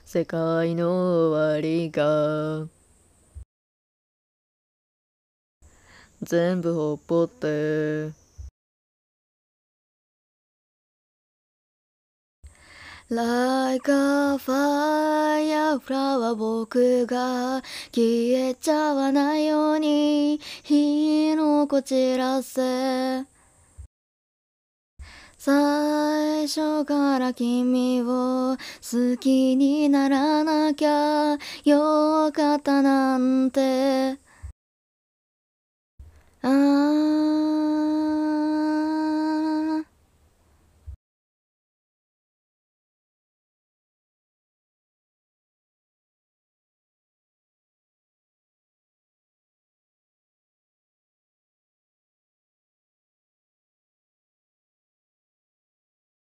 世界の終わりが全部ほっぽってLike a fireflower 僕が消えちゃわないように火のこちらせ最初から君を好きにならなきゃよかったなんてああ